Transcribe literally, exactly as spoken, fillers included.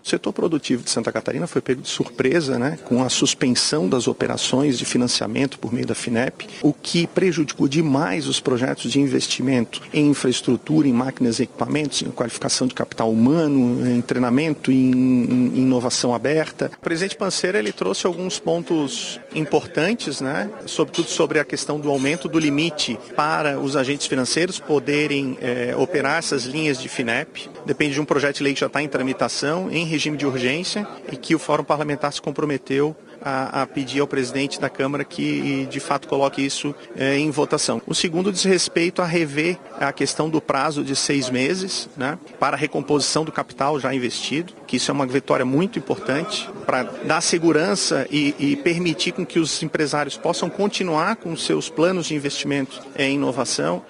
O setor produtivo de Santa Catarina foi pego de surpresa, né, com a suspensão das operações de financiamento por meio da Finep, o que prejudicou demais os projetos de investimento em infraestrutura, em máquinas e equipamentos, em qualificação de capital humano, em treinamento, em, em inovação aberta. O presidente Panceira ele trouxe alguns pontos importantes, né, sobretudo sobre a questão do aumento do limite para os agentes financeiros poderem é, operar essas linhas de Finep. Depende de um projeto de lei que já está em tramitação, em regime de urgência, e que o Fórum Parlamentar se comprometeu a, a pedir ao presidente da Câmara que, de fato, coloque isso é, em votação. O segundo diz respeito a rever a questão do prazo de seis meses, né, para a recomposição do capital já investido, que isso é uma vitória muito importante para dar segurança e, e permitir com que os empresários possam continuar com seus planos de investimento em inovação.